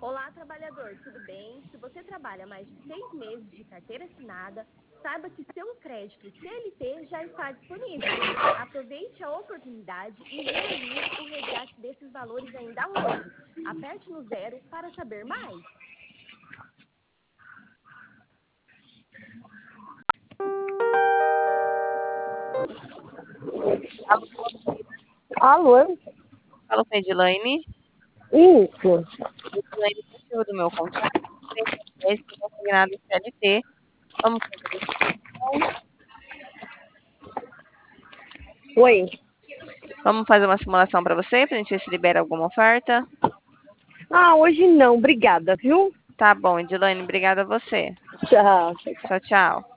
Olá, trabalhador, tudo bem? Se você trabalha mais de 6 meses de carteira assinada, saiba que seu crédito CLT já está disponível. Aproveite a oportunidade e realize o resgate desses valores ainda hoje. Aperte no 0 para saber mais. Alô? Fala com a Edilane. Isso. Edilane, o motivo do meu contato é que eu consignado o CLT. Vamos fazer isso. Oi. Vamos fazer uma simulação para você, para a gente ver se libera alguma oferta. Ah, hoje não, obrigada, viu? Tá bom, Edilane, obrigada a você. Tchau. Tchau, tchau.